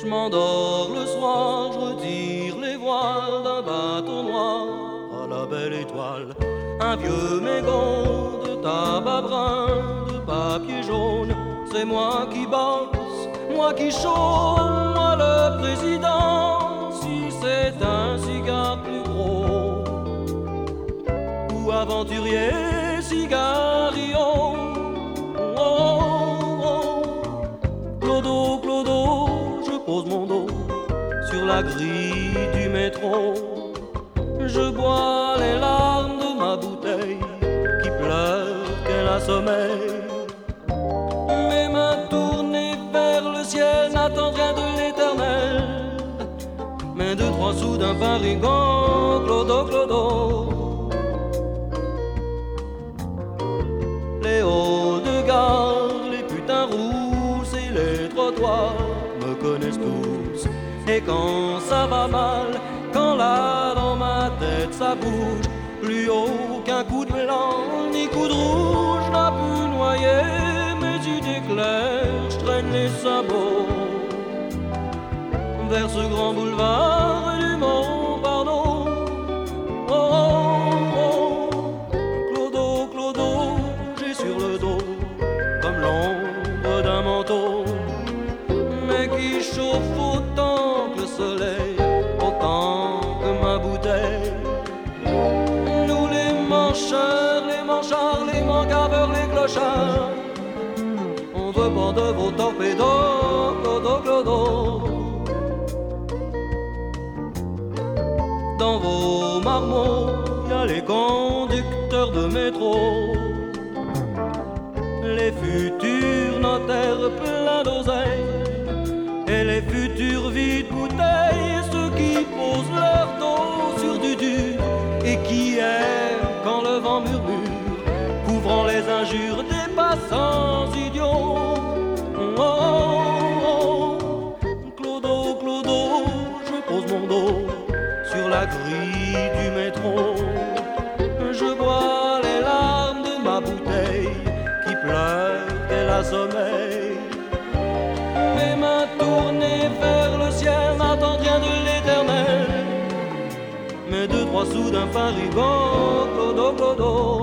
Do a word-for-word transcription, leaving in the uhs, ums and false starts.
Je m'endors le soir, je retire les voiles d'un bateau noir à la belle étoile. Un vieux mégot de tabac brun, de papier jaune, c'est moi qui bosse, moi qui chôme, moi le président. Si c'est un cigare plus gros ou aventurier cigario, oh, oh, oh. Clodo, Clodo, je pose mon dos sur la grille du métro. Je bois les larmes de ma bouteille qui pleure qu'elle a sommeil. Mes mains tournées vers le ciel n'attendent rien de l'éternel. Mais deux, trois sous d'un parigon, Clodo, Clodo. Les hauts de gare, les putains rousses et les trottoirs me connaissent tous. Et quand ça va mal, quand là dans ma tête ça bouge, plus aucun coup de blanc ni coup de rouge n'a pu noyer mes idées claires. Je traîne les sabots vers ce grand boulevard du Montparnasse. Oh, oh, oh. Clodo, Clodo, j'ai sur le dos comme l'ombre d'un manteau, mais qui chauffe autant que le soleil, autant que ma bouteille. Nous les mancheurs, les manchards, les mancaveurs, les clochards, on veut pas de vos torpédos, Clodo, Clodo. Dans vos marmots, y a les conducteurs de métro, les futurs notaires pleins d'oseille et les futurs vides bouteilles, ceux qui posent leur dos sur du dur et qui aiment quand le vent murmure, couvrant les injures des passants idiots. Oh, oh, oh. Clodo, Clodo, je pose mon dos sur la grille du métro. Je bois les larmes de ma bouteille qui pleure qu'elle a sommeil. Mes mains tournées vers le ciel n'attendent rien de l'éternel. Mais deux, trois sous d'un parigon, Clodo, Clodo.